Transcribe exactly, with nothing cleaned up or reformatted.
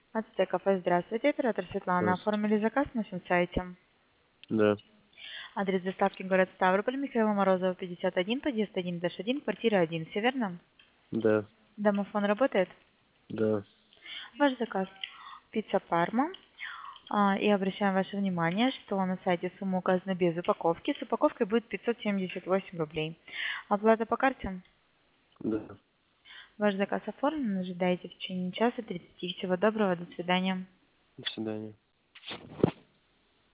Ацтек кафе, здравствуйте, оператор Светлана. Здравствуйте. Оформили заказ на нашем сайте. Да, Адрес доставки город Ставрополь, Михаила Морозова, пятьдесят один, подъезд один один, квартира один, все верно? да, Домофон работает? да. Ваш заказ пицца Парма. А, и обращаем ваше внимание, что на сайте сумма указана без упаковки. С упаковкой будет пятьсот семьдесят восемь рублей. Оплата по карте? Да. Ваш заказ оформлен, ожидайте в течение часа тридцати. Всего доброго, до свидания. До свидания.